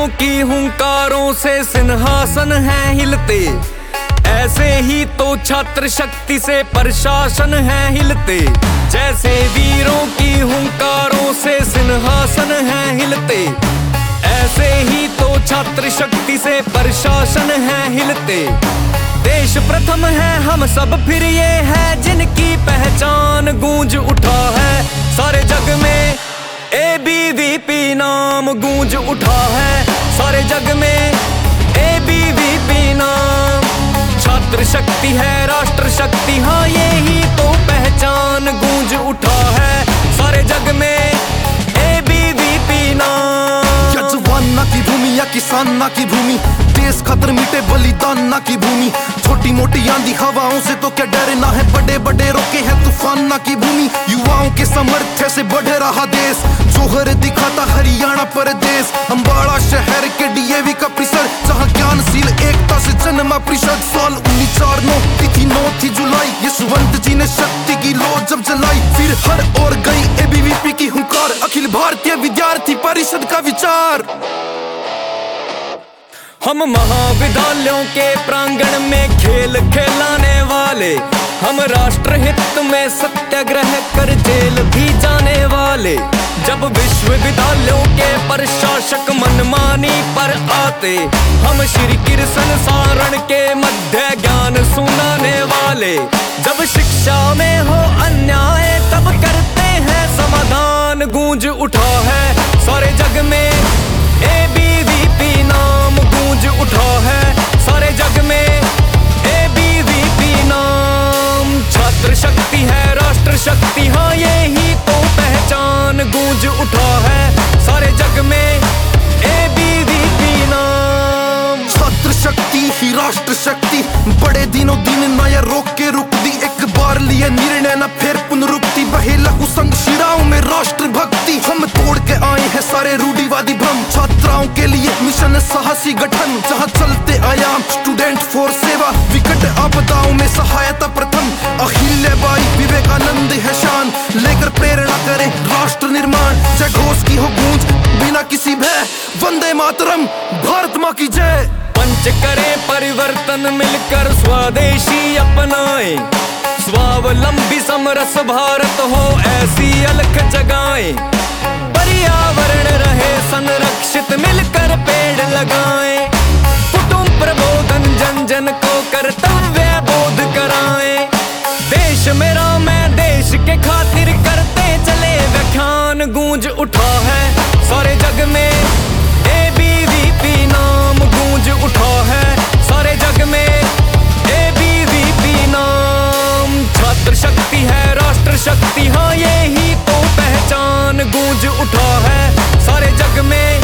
वीरों की हुंकारों से सिंहासन हैं हिलते, ऐसे ही तो छात्र शक्ति से प्रशासन है हिलते। जैसे वीरों की हुंकारों से सिंहासन है हिलते, ऐसे ही तो छात्र शक्ति से प्रशासन है हिलते। देश प्रथम है हम सब, फिर ये है जिनकी पहचान गूंज उठा है सारे जग में। ABVP नाम गूंज उठा है सारे जग में, ABVP नाम। छात्र शक्ति है राष्ट्र शक्ति, हाँ ये ही तो पहचान गूंज उठा है सारे जग में, ABVP नाम। या जवान ना की भूमि या किसान ना की भूमि, देश खातिर मिटे बलिदान ना की भूमि। छोटी मोटी आंधी हवाओं से तो क्या डरे ना है, बड़े बड़े रोके हैं तूफान ना की भूमि। युवाओं के सामर्थ्य से बढ़ रहा देश, जोहर दिखाता हरियाणा प्रदेश। अम्बाड़ा शहर के DAV का परिसर, जहाँ ज्ञानशील एकता से जन्मा परिषद। साल 1909 तिथि 9 थी जुलाई, यशवंत जी ने शक्ति की लौ जब जलाई। फिर हर ओर गई ABVP की हुंकार, अखिल भारतीय विद्यार्थी परिषद का विचार। हम महाविद्यालयों के प्रांगण में खेल खिलाने वाले, हम राष्ट्र हित में सत्याग्रह कर जेल भी जाने वाले। जब विश्वविद्यालयों के प्रशासक मनमानी पर आते, हम श्री कृष्ण सारण के मध्य ज्ञान सुनाने वाले। जब शिक्षा में हो अन्याय तब करते हैं समाधान गूंज उठा है सारे जग में, ABVP नाम गूंज उठा है सारे जग में, ABVP नाम। छात्र शक्ति है राष्ट्र शक्ति, हाँ ये ही तो पहचान गूंज उठा है सारे जग में, ABVP नाम। छात्र शक्ति ही राष्ट्र शक्ति, बड़े दिनों दिन नया रोक के रुक दी। एक बार लिए निर्णय न फिर पुनरुक्ति, बहे लघु संघ शिराओं में राष्ट्र भक्ति। हम तोड़ के आए हैं सारे रूढ़िवादी भ्रम, छात्राओं के लिए मिशन साहसी गठन। जहाँ चलते आयाम स्टूडेंट फॉर सेवा, विकट आपदाओं में सहायता प्रथम। अहिल्याबाई विवेकानंद है शान, लेकर प्रेरणा करें राष्ट्र निर्माण। जय घोष की हो गूंज बिना किसी भय, वंदे मातरम भारत माँ की जय। पंच करें परिवर्तन मिलकर स्वदेशी अपनाएं, स्वावलंबी समरस भारत हो ऐसी अलख जगाएं। पर्यावरण रहे संरक्षित मिलकर पेड़ लगाएं, कुटुंब प्रबोधन जन जन को कर्तव्य बोध कराएं। देश मेरा मैं देश के खातिर करते चले व्याख्यान गूंज उठा है सारे जग में, ABVP नाम गूंज उठा है सारे जग में, ABVP नाम। छात्र शक्ति है राष्ट्र शक्ति, हाँ ये ही तो पहचान गूंज उठा है सारे जग में।